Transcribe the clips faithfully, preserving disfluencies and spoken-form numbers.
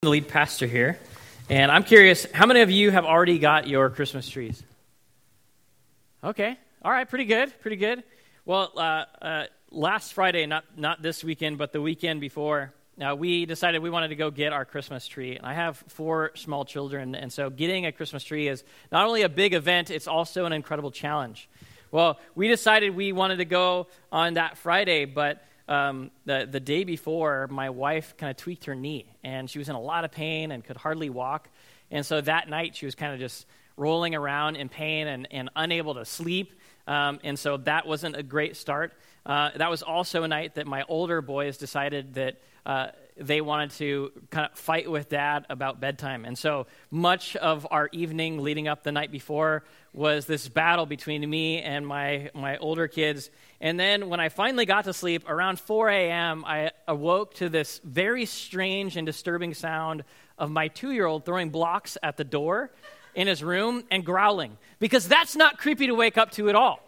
The lead pastor here, and I'm curious, how many of you have already got your Christmas trees? Okay, all right, pretty good, pretty good. Well, uh, uh, last Friday, not not this weekend, but the weekend before, uh, we decided we wanted to go get our Christmas tree. And I have four small children, and so getting a Christmas tree is not only a big event, it's also an incredible challenge. Well, we decided we wanted to go on that Friday, but Um, the the day before, my wife kind of tweaked her knee, and she was in a lot of pain and could hardly walk. And so that night, she was kind of just rolling around in pain and, and unable to sleep. Um, and so that wasn't a great start. Uh, that was also a night that my older boys decided that uh, they wanted to kind of fight with Dad about bedtime. And so much of our evening leading up the night before was this battle between me and my, my older kids. And then when I finally got to sleep, around four a.m., I awoke to this very strange and disturbing sound of my two-year-old throwing blocks at the door in his room and growling, because that's not creepy to wake up to at all.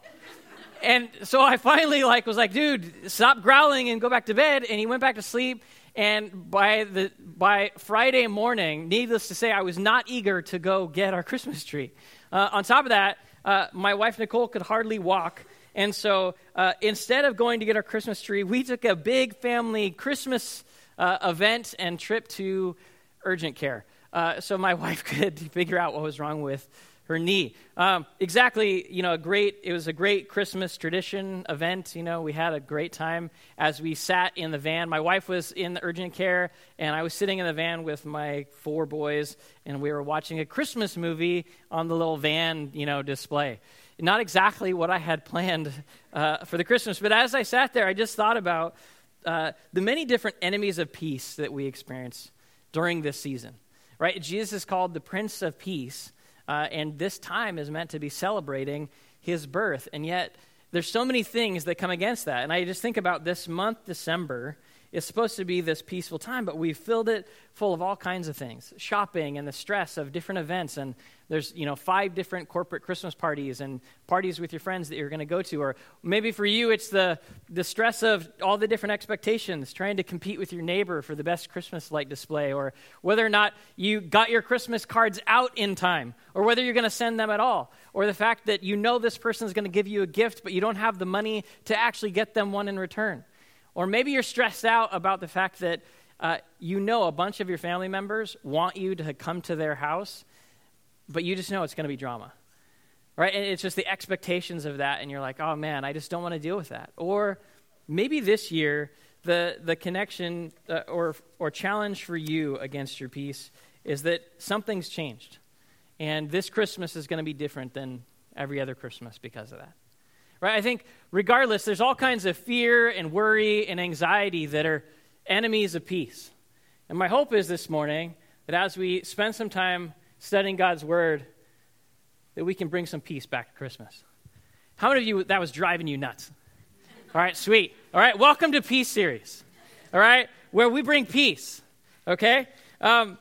And so I finally like was like, dude, stop growling and go back to bed. And he went back to sleep. And by the by Friday morning, needless to say, I was not eager to go get our Christmas tree. Uh, on top of that, uh, my wife, Nicole, could hardly walk. And so uh, instead of going to get our Christmas tree, we took a big family Christmas uh, event and trip to urgent care. Uh, so my wife could figure out what was wrong with her knee. Um, exactly, you know, a great, it was a great Christmas tradition event. You know, we had a great time as we sat in the van. My wife was in the urgent care, and I was sitting in the van with my four boys, and we were watching a Christmas movie on the little van, you know, display. Not exactly what I had planned uh, for the Christmas, but as I sat there, I just thought about uh, the many different enemies of peace that we experience during this season, right? Jesus is called the Prince of Peace, uh, and this time is meant to be celebrating his birth, and yet there's so many things that come against that. And I just think about this month, December, is supposed to be this peaceful time, but we've filled it full of all kinds of things. Shopping and the stress of different events, and there's, you know, five different corporate Christmas parties and parties with your friends that you're going to go to. Or maybe for you, it's the, the stress of all the different expectations, trying to compete with your neighbor for the best Christmas light display, or whether or not you got your Christmas cards out in time, or whether you're going to send them at all, or the fact that you know this person is going to give you a gift, but you don't have the money to actually get them one in return. Or maybe you're stressed out about the fact that uh, you know a bunch of your family members want you to come to their house, but you just know it's going to be drama, right? And it's just the expectations of that, and you're like, oh man, I just don't want to deal with that. Or maybe this year, the the connection uh, or or challenge for you against your peace is that something's changed, and this Christmas is going to be different than every other Christmas because of that. Right? I think regardless, there's all kinds of fear and worry and anxiety that are enemies of peace. And my hope is this morning that as we spend some time studying God's word, that we can bring some peace back to Christmas. How many of you that was driving you nuts? All right, sweet. All right, welcome to Peace Series. All right, where we bring peace. Okay? Um,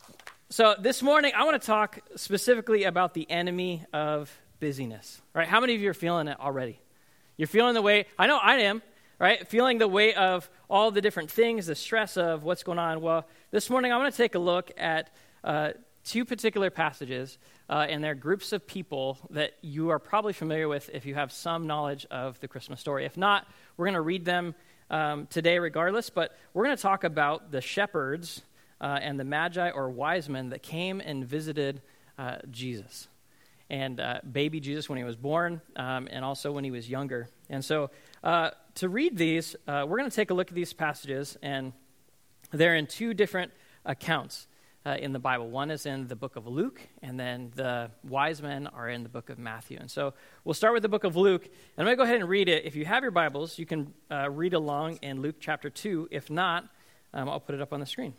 so this morning, I want to talk specifically about the enemy of busyness, right? How many of you are feeling it already? You're feeling the weight. I know I am, right? Feeling the weight of all the different things, the stress of what's going on. Well, this morning I want to take a look at uh, two particular passages, uh, and they're groups of people that you are probably familiar with if you have some knowledge of the Christmas story. If not, we're going to read them um, today regardless, but we're going to talk about the shepherds uh, and the magi or wise men that came and visited uh, Jesus. And uh, baby Jesus when he was born, um, and also when he was younger. And so uh, to read these, uh, we're going to take a look at these passages, and they're in two different accounts uh, in the Bible. One is in the book of Luke, and then the wise men are in the book of Matthew. And so we'll start with the book of Luke, and I'm going to go ahead and read it. If you have your Bibles, you can uh, read along in Luke chapter two. If not, um, I'll put it up on the screen.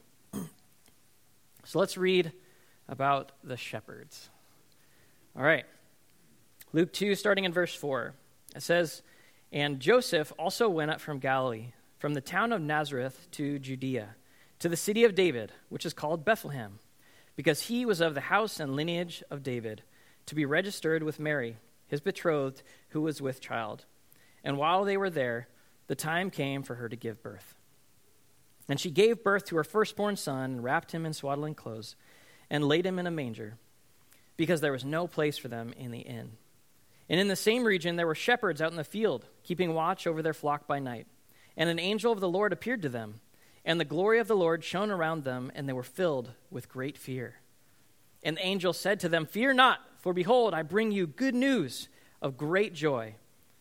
So let's read about the shepherds. All right, Luke two, starting in verse four, it says, "And Joseph also went up from Galilee, from the town of Nazareth to Judea, to the city of David, which is called Bethlehem, because he was of the house and lineage of David, to be registered with Mary, his betrothed, who was with child. And while they were there, the time came for her to give birth. And she gave birth to her firstborn son, and wrapped him in swaddling clothes, and laid him in a manger, because there was no place for them in the inn. And in the same region there were shepherds out in the field, keeping watch over their flock by night. And an angel of the Lord appeared to them, and the glory of the Lord shone around them, and they were filled with great fear. And the angel said to them, "Fear not, for behold, I bring you good news of great joy,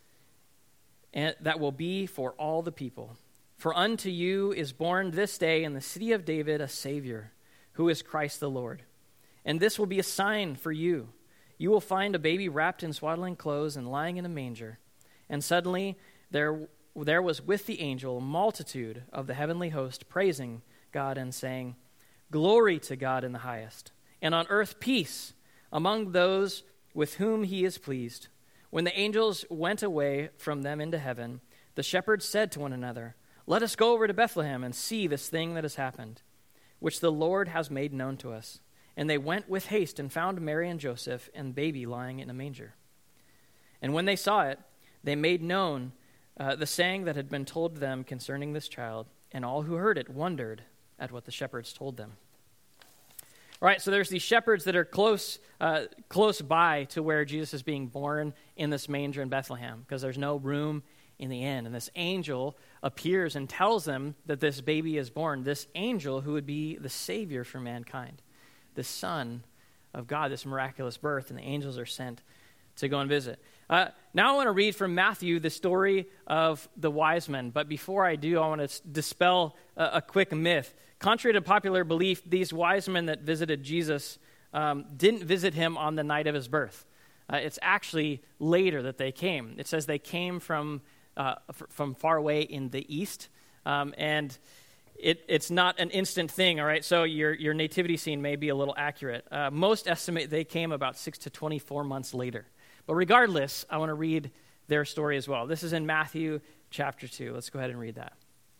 and that will be for all the people. For unto you is born this day in the city of David a Savior, who is Christ the Lord. And this will be a sign for you. You will find a baby wrapped in swaddling clothes and lying in a manger." And suddenly there, there was with the angel a multitude of the heavenly host, praising God and saying, "Glory to God in the highest, and on earth peace among those with whom he is pleased." When the angels went away from them into heaven, the shepherds said to one another, "Let us go over to Bethlehem and see this thing that has happened, which the Lord has made known to us." And they went with haste and found Mary and Joseph and baby lying in a manger. And when they saw it, they made known uh, the saying that had been told them concerning this child, and all who heard it wondered at what the shepherds told them. All right, so there's these shepherds that are close uh, close by to where Jesus is being born in this manger in Bethlehem, because there's no room in the inn. And this angel appears and tells them that this baby is born, this angel who would be the Savior for mankind, the Son of God, this miraculous birth, and the angels are sent to go and visit. Uh, now I want to read from Matthew the story of the wise men, but before I do, I want to dispel a, a quick myth. Contrary to popular belief, these wise men that visited Jesus um, didn't visit him on the night of his birth. Uh, it's actually later that they came. It says they came from uh, f- from far away in the east, um, and it, it's not an instant thing, all right? So your, your nativity scene may be a little accurate. Uh, most estimate they came about six to twenty-four months later. But regardless, I want to read their story as well. This is in Matthew chapter two. Let's go ahead and read that.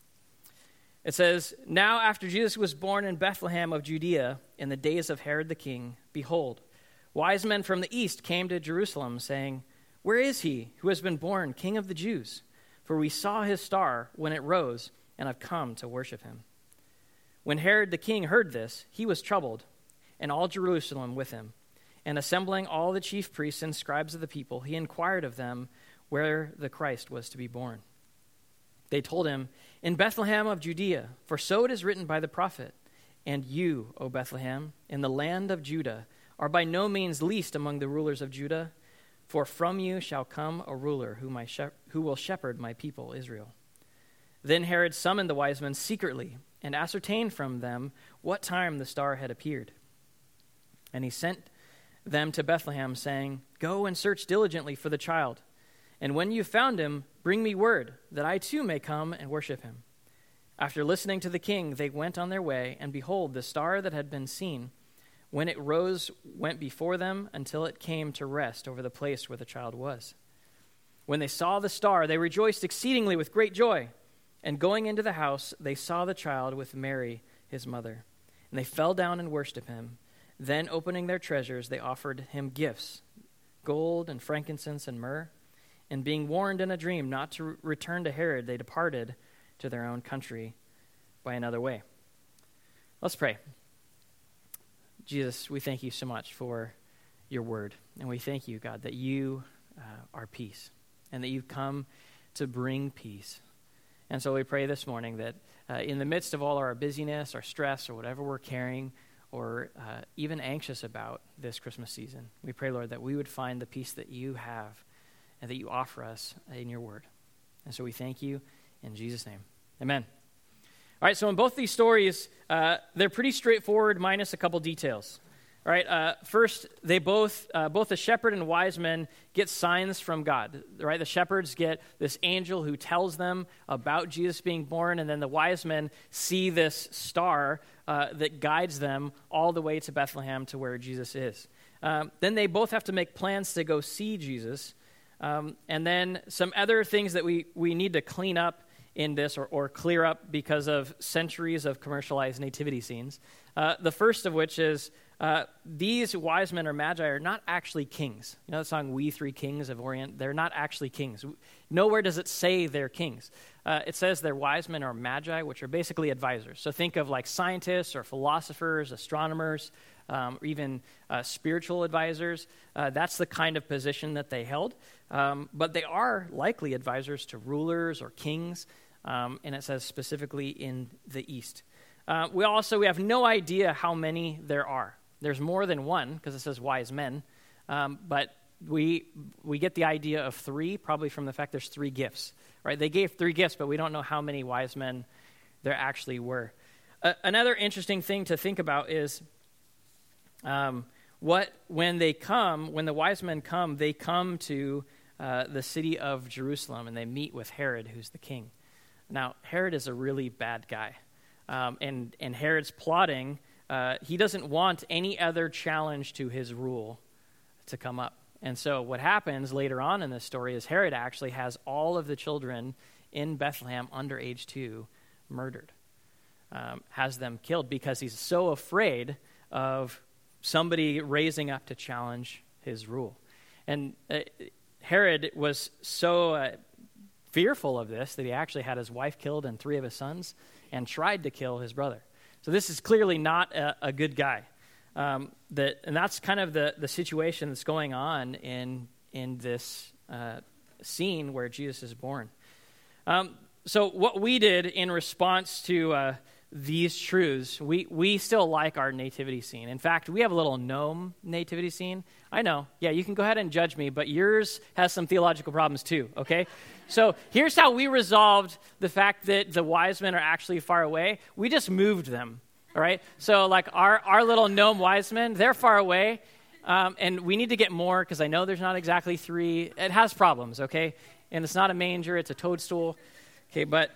It says, "Now after Jesus was born in Bethlehem of Judea in the days of Herod the king, behold, wise men from the east came to Jerusalem, saying, 'Where is he who has been born King of the Jews? For we saw his star when it rose, and have come to worship him.' When Herod the king heard this, he was troubled, and all Jerusalem with him. And assembling all the chief priests and scribes of the people, he inquired of them where the Christ was to be born. They told him, 'In Bethlehem of Judea, for so it is written by the prophet, and you, O Bethlehem, in the land of Judah, are by no means least among the rulers of Judah, for from you shall come a ruler who, my shep- who will shepherd my people Israel.' Then Herod summoned the wise men secretly and ascertained from them what time the star had appeared. And he sent them to Bethlehem, saying, 'Go and search diligently for the child, and when you found him, bring me word, that I too may come and worship him.' After listening to the king, they went on their way, and behold, the star that had been seen, when it rose, went before them until it came to rest over the place where the child was. When they saw the star, they rejoiced exceedingly with great joy. And going into the house, they saw the child with Mary, his mother. And they fell down and worshipped him. Then, opening their treasures, they offered him gifts, gold and frankincense and myrrh. And being warned in a dream not to re- return to Herod, they departed to their own country by another way." Let's pray. Jesus, we thank you so much for your word. And we thank you, God, that you uh, are peace, and that you've come to bring peace. And so we pray this morning that uh, in the midst of all our busyness, our stress, or whatever we're carrying, or uh, even anxious about this Christmas season, we pray, Lord, that we would find the peace that you have and that you offer us in your word. And so we thank you in Jesus' name. Amen. All right, so in both these stories, uh, they're pretty straightforward, minus a couple details. All right, uh, first, they both, uh, both the shepherd and wise men get signs from God, right? The shepherds get this angel who tells them about Jesus being born, and then the wise men see this star uh, that guides them all the way to Bethlehem to where Jesus is. Um, then they both have to make plans to go see Jesus, um, and then some other things that we, we need to clean up in this or, or clear up because of centuries of commercialized nativity scenes. Uh, the first of which is uh, these wise men or magi are not actually kings. You know the song, We Three Kings of Orient? They're not actually kings. Nowhere does it say they're kings. uh, it says they're wise men or magi, which are basically advisors. So think of like scientists or philosophers, astronomers, um, or even uh, spiritual advisors. Uh, that's the kind of position that they held. Um, but they are likely advisors to rulers or kings, um, and it says specifically in the East. Uh, we also we have no idea how many there are. There's more than one because it says wise men, um, but we we get the idea of three probably from the fact there's three gifts. Right? They gave three gifts, but we don't know how many wise men there actually were. Uh, another interesting thing to think about is um, what when they come, when the wise men come, they come to uh, the city of Jerusalem and they meet with Herod, who's the king. Now, Herod is a really bad guy, um, and and Herod's plotting. Uh, he doesn't want any other challenge to his rule to come up. And so what happens later on in this story is Herod actually has all of the children in Bethlehem under age two murdered, um, has them killed because he's so afraid of somebody raising up to challenge his rule. And uh, Herod was so uh, fearful of this that he actually had his wife killed and three of his sons and tried to kill his brother. So this is clearly not a, a good guy. Um, that, and that's kind of the, the situation that's going on in in this uh, scene where Jesus is born. Um, so what we did in response to uh, these truths, we, we still like our nativity scene. In fact, we have a little gnome nativity scene. I know, yeah, you can go ahead and judge me, but yours has some theological problems too, okay? So here's how we resolved the fact that the wise men are actually far away. We just moved them. All right, so like our, our little gnome wise men, they're far away, um, and we need to get more because I know there's not exactly three. It has problems, okay? And it's not a manger, it's a toadstool, okay? But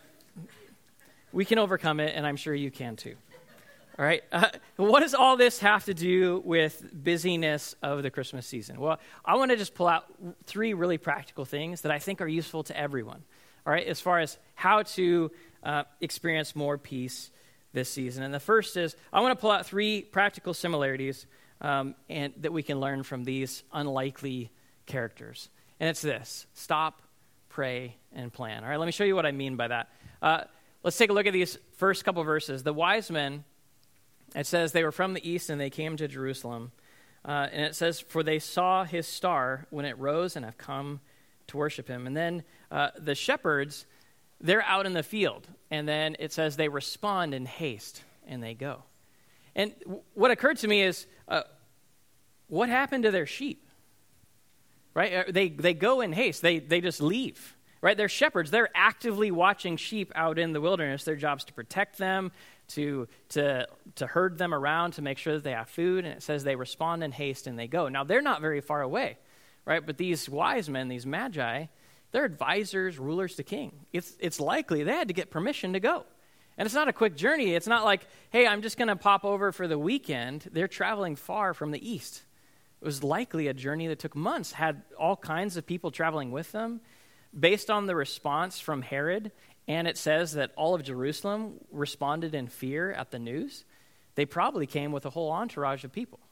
we can overcome it, and I'm sure you can too. All right, uh, what does all this have to do with busyness of the Christmas season? Well, I want to just pull out three really practical things that I think are useful to everyone, all right, as far as how to uh, experience more peace this season. And the first is, I want to pull out three practical similarities um, and that we can learn from these unlikely characters. And it's this: stop, pray, and plan. All right, let me show you what I mean by that. Uh, let's take a look at these first couple verses. The wise men, it says they were from the east and they came to Jerusalem. Uh, and it says, for they saw his star when it rose and have come to worship him. And then uh, the shepherds, they're out in the field, and then it says they respond in haste, and they go. And w- what occurred to me is, uh, what happened to their sheep? Right? They they go in haste. They they just leave. Right? They're shepherds. They're actively watching sheep out in the wilderness. Their job's to protect them, to to to herd them around, to make sure that they have food. And it says they respond in haste, and they go. Now they're not very far away, right? But these wise men, these magi, they're advisors, rulers to king. It's it's likely they had to get permission to go. And it's not a quick journey. It's not like, hey, I'm just going to pop over for the weekend. They're traveling far from the east. It was likely a journey that took months, had all kinds of people traveling with them. Based on the response from Herod, and it says that all of Jerusalem responded in fear at the news, they probably came with a whole entourage of people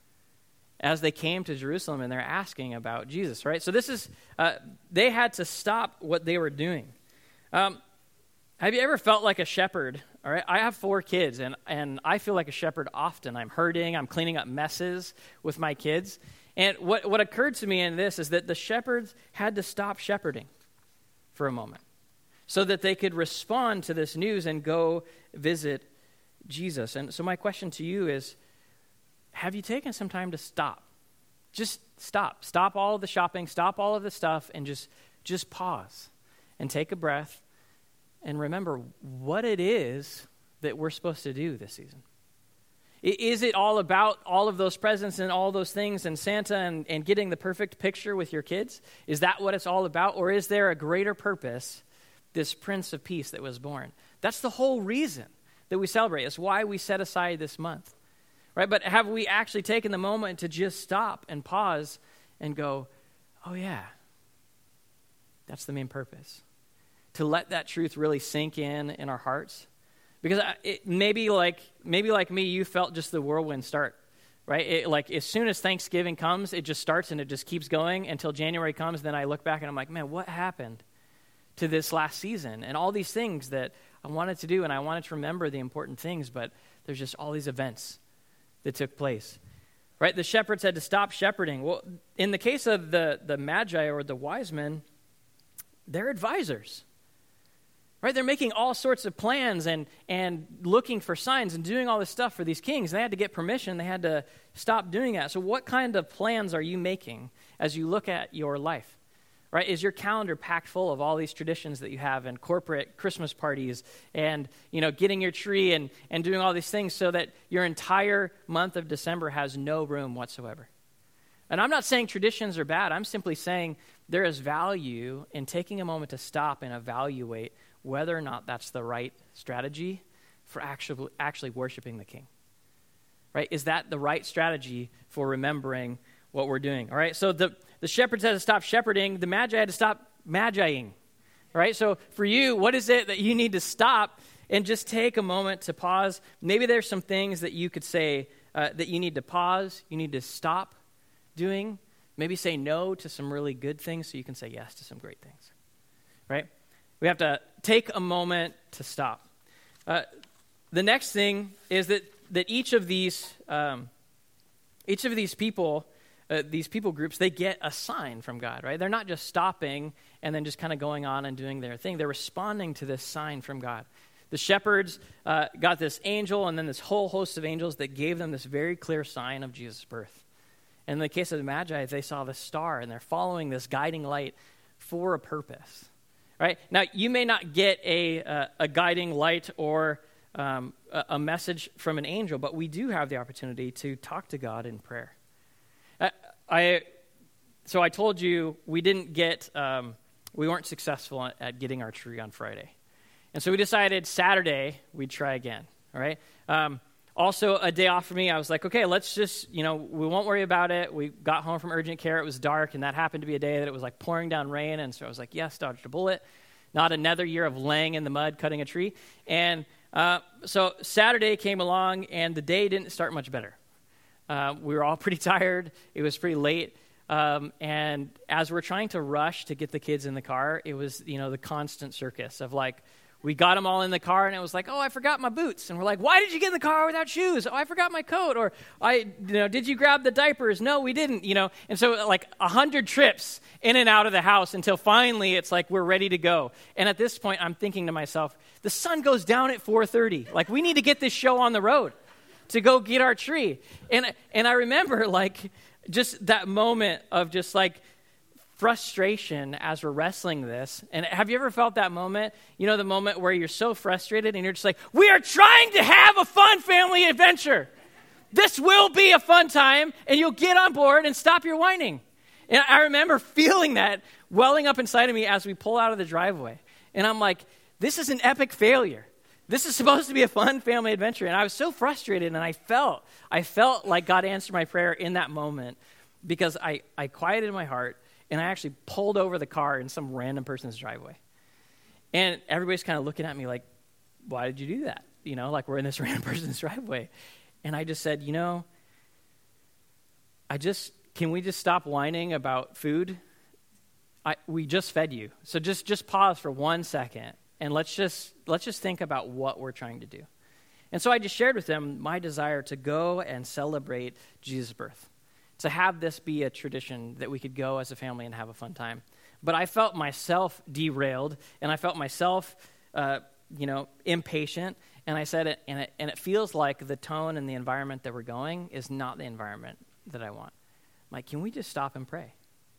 as they came to Jerusalem and they're asking about Jesus, right? So this is, uh, they had to stop what they were doing. Um, have you ever felt like a shepherd? All right, I have four kids, and, and I feel like a shepherd often. I'm herding, I'm cleaning up messes with my kids. And what, what occurred to me in this is that the shepherds had to stop shepherding for a moment so that they could respond to this news and go visit Jesus. And so my question to you is, have you taken some time to stop? Just stop. Stop all of the shopping, stop all of the stuff, and just, just pause and take a breath and remember what it is that we're supposed to do this season. Is it all about all of those presents and all those things and Santa and, and getting the perfect picture with your kids? Is that what it's all about? Or is there a greater purpose, this Prince of Peace that was born? That's the whole reason that we celebrate. It's why we set aside this month, right? But have we actually taken the moment to just stop and pause and go, oh yeah, that's the main purpose? To let that truth really sink in in our hearts? Because it, maybe like maybe like me, you felt just the whirlwind start, right? It, like as soon as Thanksgiving comes, it just starts and it just keeps going until January comes. Then I look back and I'm like, man, what happened to this last season and all these things that I wanted to do, and I wanted to remember the important things, but there's just all these events that took place. Right? The shepherds had to stop shepherding. Well, in the case of the, the magi or the wise men, they're advisors. Right? They're making all sorts of plans and, and looking for signs and doing all this stuff for these kings. They had to get permission. They had to stop doing that. So what kind of plans are you making as you look at your life? Right? Is your calendar packed full of all these traditions that you have and corporate Christmas parties and, you know, getting your tree and, and doing all these things so that your entire month of December has no room whatsoever? And I'm not saying traditions are bad. I'm simply saying there is value in taking a moment to stop and evaluate whether or not that's the right strategy for actually, actually worshiping the King. Right? Is that the right strategy for remembering what we're doing? All right, so the, the shepherds had to stop shepherding. The magi had to stop magiing. All right, so for you, what is it that you need to stop and just take a moment to pause? Maybe there's some things that you could say uh, that you need to pause, you need to stop doing. Maybe say no to some really good things so you can say yes to some great things. Right? We have to take a moment to stop. Uh, the next thing is that, that each of these um, each of these people, uh, these people groups, they get a sign from God, right? They're not just stopping and then just kind of going on and doing their thing. They're responding to this sign from God. The shepherds uh, got this angel and then this whole host of angels that gave them this very clear sign of Jesus' birth. And in the case of the Magi, they saw the star and they're following this guiding light for a purpose. Right? Now, you may not get a uh, a guiding light or um, a, a message from an angel, but we do have the opportunity to talk to God in prayer. I, I so I told you we didn't get um, we weren't successful at, at getting our tree on Friday, and so we decided Saturday we'd try again. All right. Um, also, a day off for me, I was like, okay, let's just, you know, we won't worry about it. We got home from urgent care. It was dark, and that happened to be a day that it was like pouring down rain. And so I was like, yes, dodged a bullet. Not another year of laying in the mud, cutting a tree. And uh, so Saturday came along, and the day didn't start much better. Uh, we were all pretty tired. It was pretty late. Um, and as we're trying to rush to get the kids in the car, it was, you know, the constant circus of like, we got them all in the car, and it was like, oh, I forgot my boots. And we're like, why did you get in the car without shoes? Oh, I forgot my coat. Or, I, you know, did you grab the diapers? No, we didn't, you know. And so like a hundred trips in and out of the house until finally it's like we're ready to go. And at this point, I'm thinking to myself, the sun goes down at four thirty. Like, we need to get this show on the road to go get our tree. And and I remember like just that moment of just like, frustration as we're wrestling this. And have you ever felt that moment? You know, the moment where you're so frustrated and you're just like, we are trying to have a fun family adventure. This will be a fun time, and you'll get on board and stop your whining. And I remember feeling that welling up inside of me as we pull out of the driveway. And I'm like, this is an epic failure. This is supposed to be a fun family adventure. And I was so frustrated, and I felt, I felt like God answered my prayer in that moment because I, I quieted my heart. And I actually pulled over the car in some random person's driveway. And everybody's kind of looking at me like, why did you do that? You know, like we're in this random person's driveway. And I just said, you know, I just, can we just stop whining about food? I, we just fed you. So just, just pause for one second and let's just, let's just think about what we're trying to do. And so I just shared with them my desire to go and celebrate Jesus' birth. To have this be a tradition that we could go as a family and have a fun time. But I felt myself derailed, and I felt myself, uh, you know, impatient. And I said it and, it, and it feels like the tone and the environment that we're going is not the environment that I want. I'm like, can we just stop and pray?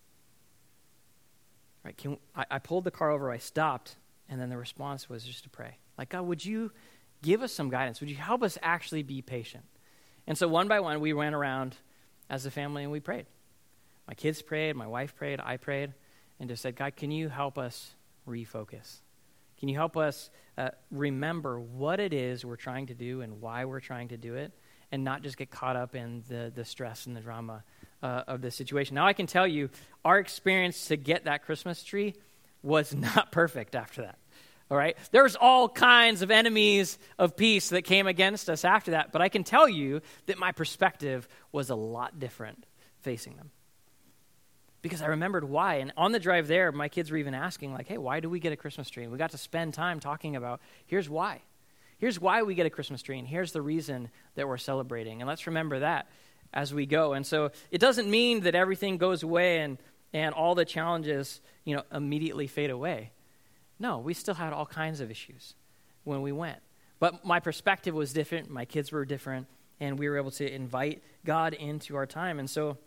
Right? Can I, I pulled the car over, I stopped, and then the response was just to pray. Like, God, would you give us some guidance? Would you help us actually be patient? And so one by one, we went around as a family, and we prayed. My kids prayed, my wife prayed, I prayed, and just said, God, can you help us refocus? Can you help us uh, remember what it is we're trying to do and why we're trying to do it, and not just get caught up in the, the stress and the drama uh, of the situation? Now, I can tell you, our experience to get that Christmas tree was not perfect after that. All right? There's all kinds of enemies of peace that came against us after that, but I can tell you that my perspective was a lot different facing them. because I remembered why. And on the drive there, my kids were even asking, like, hey, why do we get a Christmas tree? And we got to spend time talking about, here's why. Here's why we get a Christmas tree, and here's the reason that we're celebrating. And let's remember that as we go. And so it doesn't mean that everything goes away and, and all the challenges, you know, immediately fade away. No, we still had all kinds of issues when we went. But my perspective was different, my kids were different, and we were able to invite God into our time. And so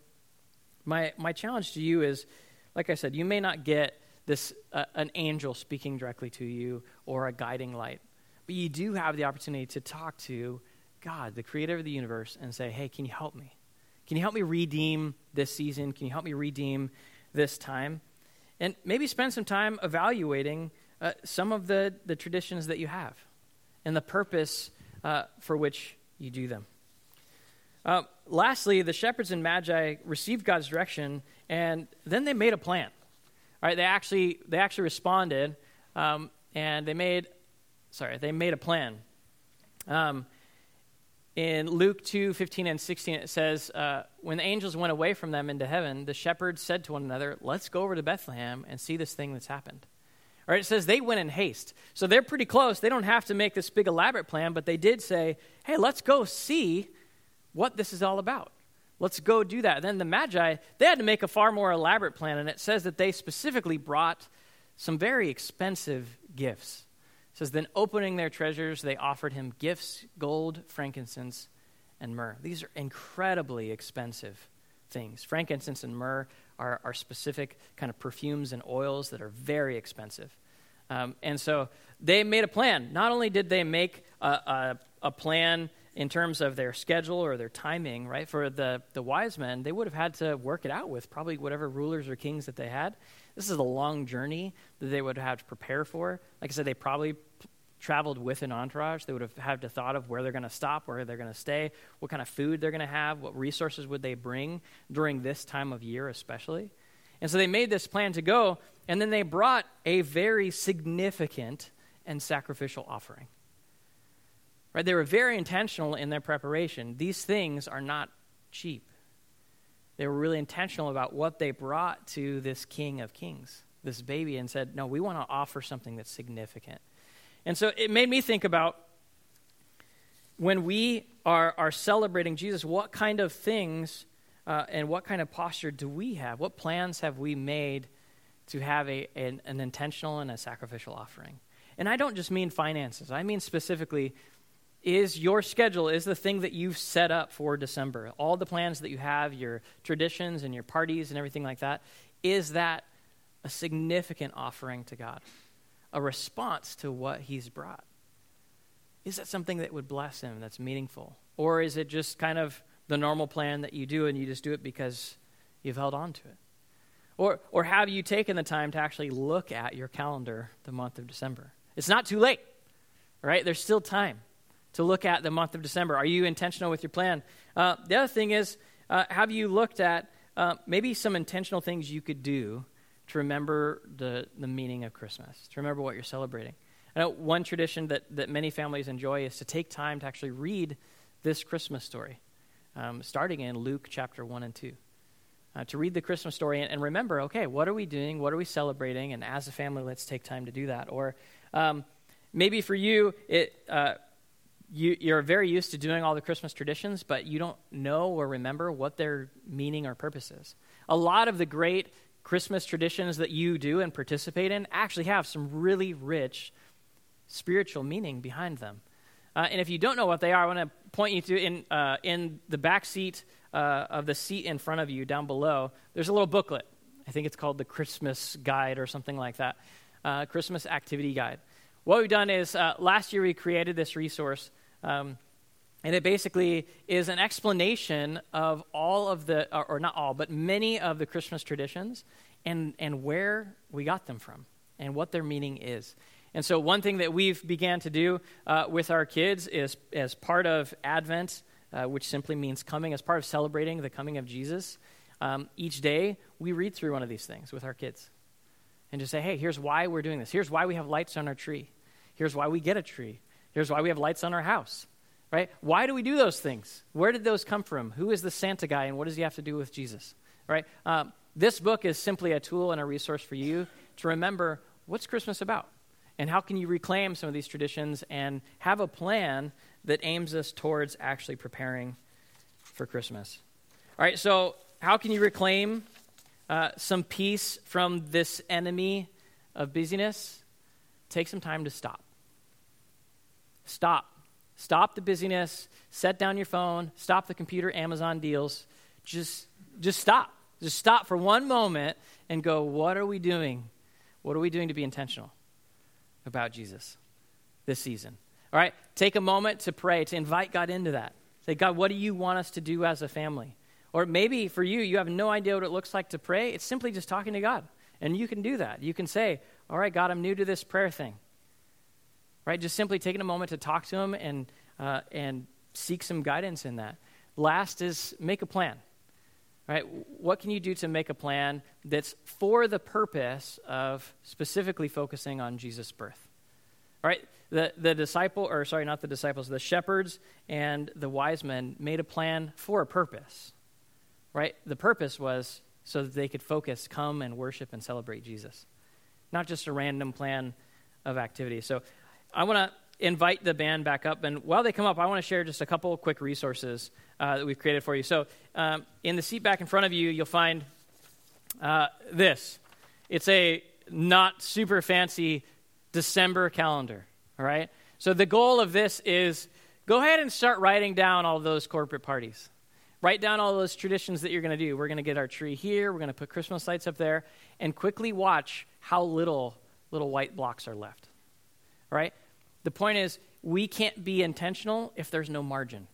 my my challenge to you is, like I said, you may not get this uh, an angel speaking directly to you or a guiding light, but you do have the opportunity to talk to God, the creator of the universe, and say, hey, can you help me? Can you help me redeem this season? Can you help me redeem this time? And maybe spend some time evaluating uh, some of the, the traditions that you have and the purpose uh, for which you do them. Uh, lastly, the shepherds and magi received God's direction, and then they made a plan. All right, they actually they actually responded, um, and they made sorry they made a plan. Um, in Luke two fifteen and sixteen, it says, uh, when the angels went away from them into heaven, the shepherds said to one another, "Let's go over to Bethlehem and see this thing that's happened." All right, it says they went in haste, so they're pretty close. They don't have to make this big elaborate plan, but they did say, "Hey, let's go see what this is all about. Let's go do that." And then the Magi, they had to make a far more elaborate plan, and it says that they specifically brought some very expensive gifts. It says, then opening their treasures, they offered him gifts, gold, frankincense, and myrrh. These are incredibly expensive things. Frankincense and myrrh are, are specific kind of perfumes and oils that are very expensive. Um, and so they made a plan. Not only did they make a, a, a plan in terms of their schedule or their timing, right? For the, the wise men, they would have had to work it out with probably whatever rulers or kings that they had. This is a long journey that they would have to prepare for. Like I said, they probably p- traveled with an entourage. They would have had to thought of where they're going to stop, where they're going to stay, what kind of food they're going to have, what resources would they bring during this time of year especially. And so they made this plan to go, and then they brought a very significant and sacrificial offering. Right? They were very intentional in their preparation. These things are not cheap. They were really intentional about what they brought to this King of Kings, this baby, and said, no, we want to offer something that's significant. And so it made me think about when we are, are celebrating Jesus, what kind of things uh, and what kind of posture do we have? What plans have we made to have a, an, an intentional and a sacrificial offering? And I don't just mean finances. I mean specifically, is your schedule, is the thing that you've set up for December, all the plans that you have, your traditions and your parties and everything like that, is that a significant offering to God, a response to what he's brought? Is that something that would bless him, that's meaningful? Or is it just kind of the normal plan that you do and you just do it because you've held on to it? Or, or have you taken the time to actually look at your calendar the month of December? It's not too late, right? There's still time to look at the month of December. Are you intentional with your plan? Uh, the other thing is, uh, have you looked at uh, maybe some intentional things you could do to remember the, the meaning of Christmas, to remember what you're celebrating? I know one tradition that, that many families enjoy is to take time to actually read this Christmas story, um, starting in Luke chapter one and two. Uh, to read the Christmas story and, and remember, okay, what are we doing? What are we celebrating? And as a family, let's take time to do that. Or um, maybe for you, it... Uh, You, you're very used to doing all the Christmas traditions, but you don't know or remember what their meaning or purpose is. A lot of the great Christmas traditions that you do and participate in actually have some really rich spiritual meaning behind them. Uh, and if you don't know what they are, I want to point you to in uh, in the back seat uh, of the seat in front of you down below, there's a little booklet. I think it's called the Christmas Guide or something like that, uh, Christmas Activity Guide. What we've done is uh, last year we created this resource. Um, and it basically is an explanation of all of the, or, or not all, but many of the Christmas traditions and, and where we got them from and what their meaning is. And so one thing that we've began to do uh, with our kids is as part of Advent, uh, which simply means coming, as part of celebrating the coming of Jesus, um, each day we read through one of these things with our kids and just say, hey, here's why we're doing this. Here's why we have lights on our tree. Here's why we get a tree. Here's why we have lights on our house, right? Why do we do those things? Where did those come from? Who is the Santa guy, and what does he have to do with Jesus? right? Um, this book is simply a tool and a resource for you to remember what's Christmas about and how can you reclaim some of these traditions and have a plan that aims us towards actually preparing for Christmas. All right, so how can you reclaim uh, some peace from this enemy of busyness? Take some time to stop. Stop. Stop the busyness. Set down your phone. Stop the computer Amazon deals. Just, just stop. Just stop for one moment and go, what are we doing? What are we doing to be intentional about Jesus this season? All right, take a moment to pray, to invite God into that. Say, God, what do you want us to do as a family? Or maybe for you, you have no idea what it looks like to pray. It's simply just talking to God. And you can do that. You can say, all right, God, I'm new to this prayer thing. Right, just simply taking a moment to talk to him and uh, and seek some guidance in that. Last is make a plan. Right, what can you do to make a plan that's for the purpose of specifically focusing on Jesus' birth? All right, the the disciple, or sorry, not the disciples, the shepherds and the wise men made a plan for a purpose. Right, the purpose was so that they could focus, come and worship and celebrate Jesus, not just a random plan of activity. So I want to invite the band back up, and while they come up, I want to share just a couple quick resources uh, that we've created for you. So um, in the seat back in front of you, you'll find uh, this. It's a not super fancy December calendar, all right? So the goal of this is go ahead and start writing down all those corporate parties. Write down all those traditions that you're going to do. We're going to get our tree here. We're going to put Christmas lights up there, and quickly watch how little little white blocks are left, all right? The point is, we can't be intentional if there's no margin,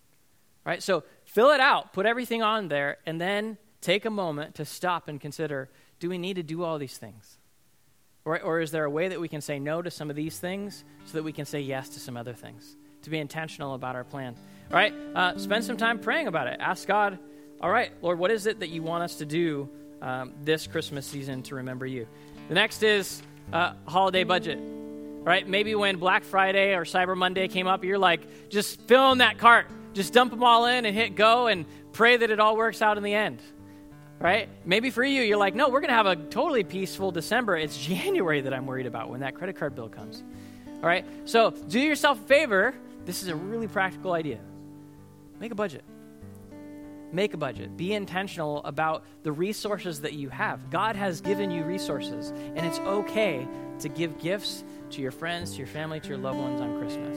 right? So fill it out, put everything on there, and then take a moment to stop and consider, do we need to do all these things? Or, or is there a way that we can say no to some of these things so that we can say yes to some other things? To be intentional about our plan, all right? Uh, spend some time praying about it. Ask God, all right, Lord, what is it that you want us to do um, this Christmas season to remember you? The next is uh, holiday budget. Right? Maybe when Black Friday or Cyber Monday came up, you're like, just fill in that cart. Just dump them all in and hit go and pray that it all works out in the end. Right? Maybe for you, you're like, no, we're going to have a totally peaceful December. It's January that I'm worried about when that credit card bill comes. All right? So do yourself a favor. This is a really practical idea. Make a budget. Make a budget. Be intentional about the resources that you have. God has given you resources, and it's okay to give gifts to your friends, to your family, to your loved ones on Christmas.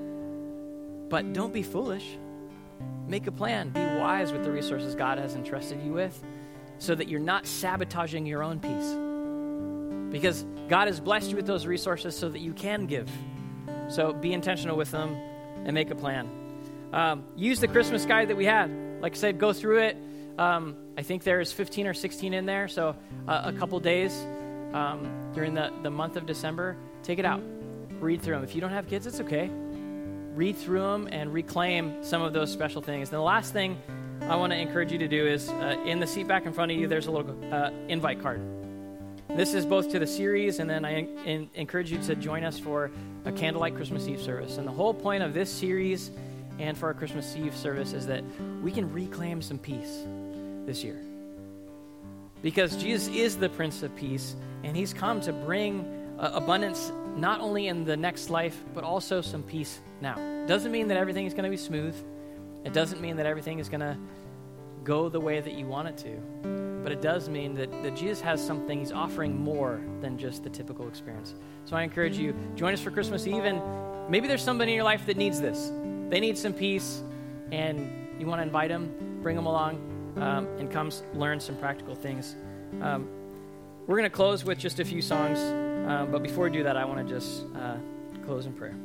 But don't be foolish. Make a plan. Be wise with the resources God has entrusted you with so that you're not sabotaging your own peace. Because God has blessed you with those resources so that you can give. So be intentional with them and make a plan. Um, use the Christmas guide that we had. Like I said, go through it. Um, I think there's fifteen or sixteen in there, so uh, a couple days um, during the, the month of December. Take it out. Read through them. If you don't have kids, it's okay. Read through them and reclaim some of those special things. And the last thing I want to encourage you to do is uh, in the seat back in front of you, there's a little uh, invite card. This is both to the series, and then I in- encourage you to join us for a candlelight Christmas Eve service. And the whole point of this series and for our Christmas Eve service is that we can reclaim some peace this year. Because Jesus is the Prince of Peace, and he's come to bring uh, abundance not only in the next life, but also some peace now. Doesn't mean that everything is going to be smooth. It doesn't mean that everything is going to go the way that you want it to. But it does mean that, that Jesus has something. He's offering more than just the typical experience. So I encourage you, join us for Christmas Eve, and maybe there's somebody in your life that needs this. They need some peace, and you want to invite them, bring them along, um, and come learn some practical things. Um, we're going to close with just a few songs, um, but before we do that, I want to just uh, close in prayer.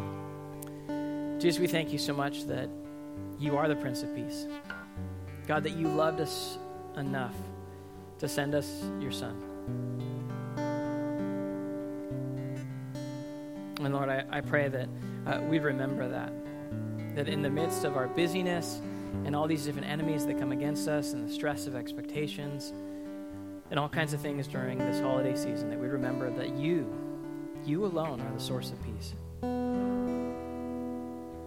Jesus, we thank you so much that you are the Prince of Peace. God, that you loved us enough to send us your Son. And Lord, I, I pray that uh, we remember that. That in the midst of our busyness and all these different enemies that come against us and the stress of expectations and all kinds of things during this holiday season, that we remember that you, you alone are the source of peace.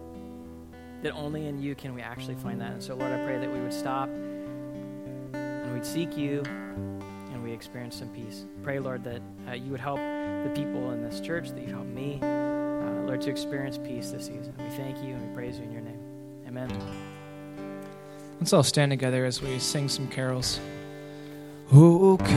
That only in you can we actually find that. And so, Lord, I pray that we would stop and we'd seek you and we experience some peace. Pray, Lord, that uh, you would help the people in this church, that you'd help me, uh, Lord, to experience peace this season. We thank you and we praise you in your name. Amen. Let's all stand together as we sing some carols. Oh,